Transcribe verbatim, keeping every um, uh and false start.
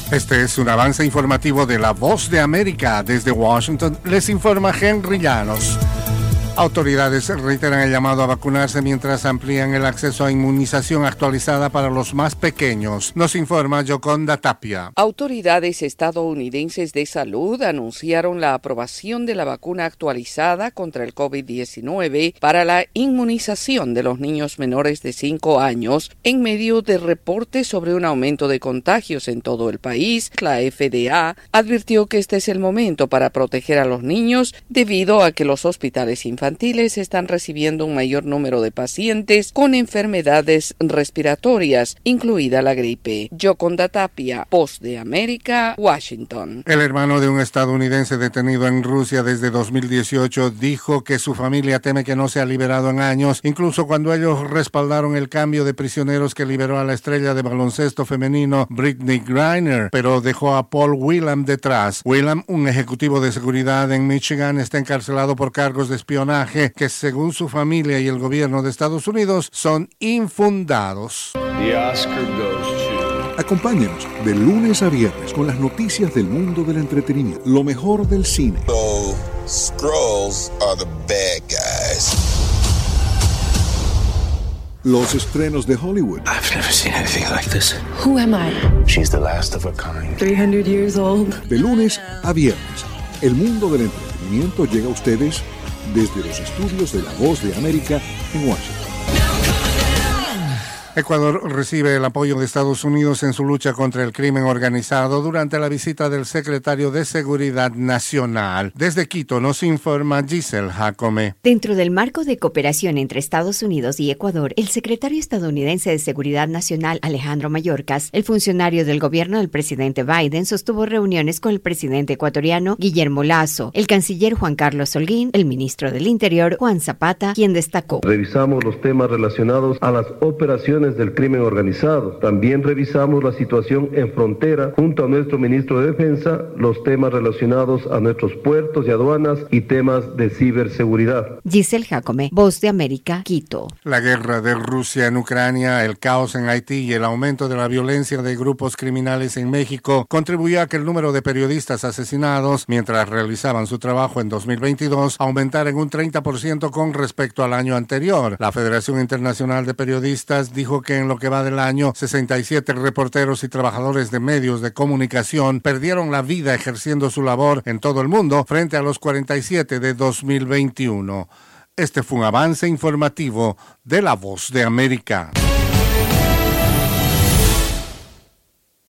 Este es un avance informativo de La Voz de América. Desde Washington les informa Henry Llanos. Autoridades reiteran el llamado a vacunarse mientras amplían el acceso a inmunización actualizada para los más pequeños. Nos informa Yoconda Tapia. Autoridades estadounidenses de salud anunciaron la aprobación de la vacuna actualizada contra el COVID diecinueve para la inmunización de los niños menores de cinco años en medio de reportes sobre un aumento de contagios en todo el país. La F D A advirtió que este es el momento para proteger a los niños debido a que los hospitales infantiles están recibiendo un mayor número de pacientes con enfermedades respiratorias, incluida la gripe. Yoconda Tapia, Voz de América, Washington. El hermano de un estadounidense detenido en Rusia desde dos mil dieciocho dijo que su familia teme que no sea liberado en años, incluso cuando ellos respaldaron el cambio de prisioneros que liberó a la estrella de baloncesto femenino Brittney Griner, pero dejó a Paul Whelan detrás. Whelan, un ejecutivo de seguridad en Michigan, está encarcelado por cargos de espionaje que, según su familia y el gobierno de Estados Unidos, son infundados. The Oscar goes to... Acompáñenos de lunes a viernes con las noticias del mundo del entretenimiento, lo mejor del cine. So, Skrulls are the bad guys. Los estrenos de Hollywood. I've never seen anything like this. Who am I? She's the last of a kind. three hundred years old. De lunes a viernes, el mundo del entretenimiento llega a ustedes desde los estudios de La Voz de América en Washington. Ecuador recibe el apoyo de Estados Unidos en su lucha contra el crimen organizado durante la visita del secretario de Seguridad Nacional. Desde Quito nos informa Giselle Jacome. Dentro del marco de cooperación entre Estados Unidos y Ecuador, el secretario estadounidense de Seguridad Nacional, Alejandro Mayorkas, el funcionario del gobierno del presidente Biden, sostuvo reuniones con el presidente ecuatoriano Guillermo Lasso, el canciller Juan Carlos Holguín, el ministro del Interior Juan Zapata, quien destacó: revisamos los temas relacionados a las operaciones del crimen organizado. También revisamos la situación en frontera junto a nuestro ministro de Defensa, los temas relacionados a nuestros puertos y aduanas y temas de ciberseguridad. Giselle Jacome, Voz de América, Quito. La guerra de Rusia en Ucrania, el caos en Haití y el aumento de la violencia de grupos criminales en México contribuyó a que el número de periodistas asesinados mientras realizaban su trabajo en dos mil veintidós aumentara en un treinta por ciento con respecto al año anterior. La Federación Internacional de Periodistas dijo que en lo que va del año, sesenta y siete reporteros y trabajadores de medios de comunicación perdieron la vida ejerciendo su labor en todo el mundo frente a los cuarenta y siete de dos mil veintiuno. Este fue un avance informativo de La Voz de América.